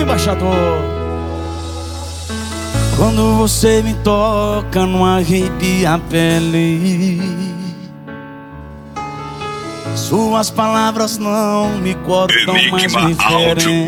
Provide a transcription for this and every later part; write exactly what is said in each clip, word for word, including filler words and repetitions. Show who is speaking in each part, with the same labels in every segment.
Speaker 1: embaixador. Quando você me toca, não arrepia a pele. Suas palavras não me cortam, mas me ferem.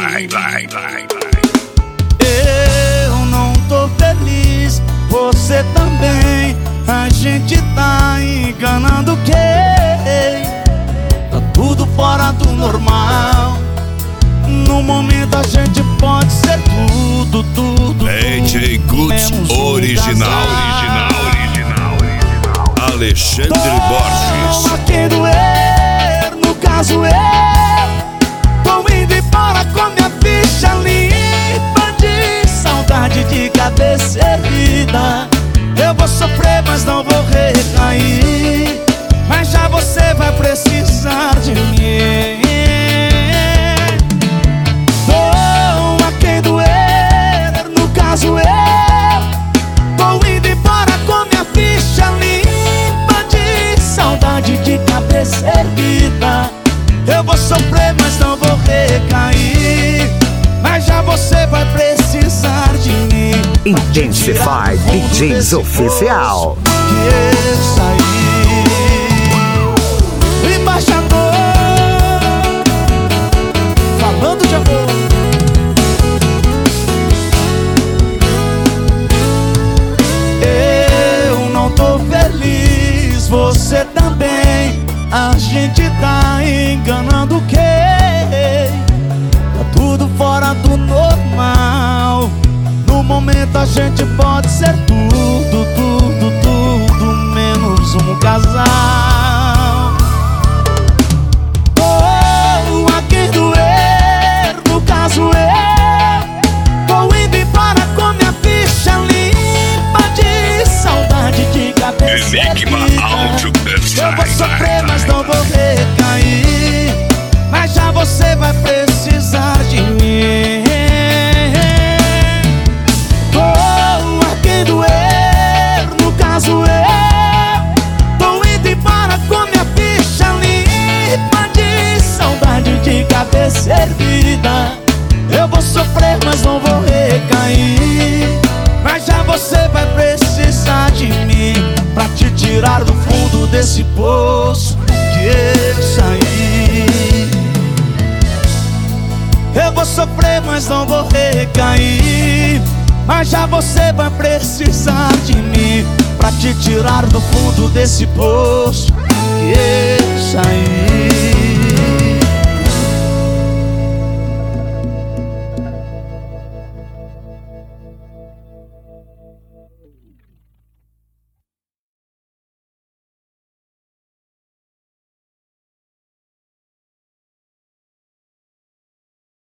Speaker 1: Eu não tô feliz, você também. A gente tá enganando quem? Tá tudo fora do normal. No momento a gente pode ser tudo, tudo,
Speaker 2: D J Goods original, original, original, original. Alexandre Borges.
Speaker 1: Tô a quem doer, no caso eu tô indo embora com minha ficha limpa de saudade de cabeça erguida. Eu vou sofrer, mas não vou recair. Mas já você vai precisar de mim. Tô a quem doer, no caso eu tô indo embora com minha ficha limpa de saudade de cabeça erguida. Eu vou sofrer, mas não vou recair. Mas já você vai precisar de mim.
Speaker 3: Intensify D Js Oficial.
Speaker 1: Que eu saí. O embaixador falando de amor. Eu não tô feliz, você também. A gente tá enganando quem? Tá tudo fora do normal. No momento a gente pode ser tudo, tudo, tudo, menos um casal. Oh, a quem doer, no caso eu tô indo embora com minha ficha limpa de saudade de cabeça erguida. Eu vou sofrer, mas não vou recair. Mas já você vai precisar de mim. Servida. Eu vou sofrer, mas não vou recair. Mas já você vai precisar de mim pra te tirar do fundo desse poço que eu saí. Eu vou sofrer, mas não vou recair. Mas já você vai precisar de mim pra te tirar do fundo desse poço que eu saí.